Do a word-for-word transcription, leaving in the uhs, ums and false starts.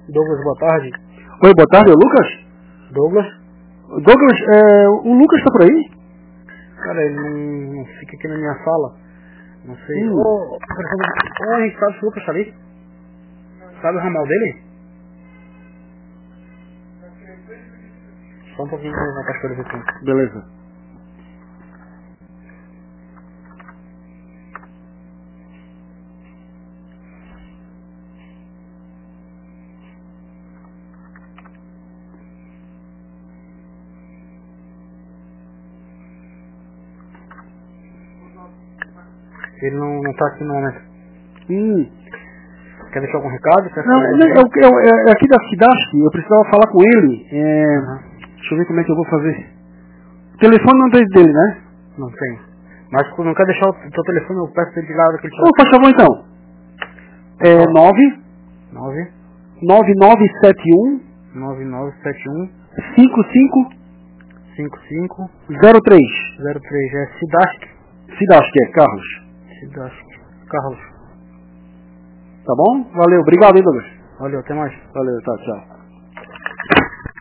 Douglas, boa tarde. Oi, boa tarde, é o Lucas? Douglas? Douglas, é, o Lucas tá por aí? Cara, ele não, não fica aqui na minha sala. Não sei. Hum. Ô, ô, a gente sabe se o Lucas tá ali? Sabe o ramal dele? Só um pouquinho pra eu voltar as coisas aqui. Beleza. Ele não, não tá aqui no momento. Hum. Quer deixar algum recado? Quer Não, não, eu, eu, é aqui da cidade, eu precisava falar com ele. É, uhum. Deixa eu ver como é que eu vou fazer. O telefone não tem dele, né? Não tem. Mas se não quer deixar o teu telefone, eu peço pra ele ligar a hora que ele Ô, faz favor então. É nove nove nove nove sete um nove nove sete um cinco cinco cinco cinco zero três. zero três. É Sidask. Cidade, é Carlos. Sidask. Carlos. Tá bom? Valeu, obrigado, hein, Douglas. Valeu, até mais. Valeu, tá, tchau.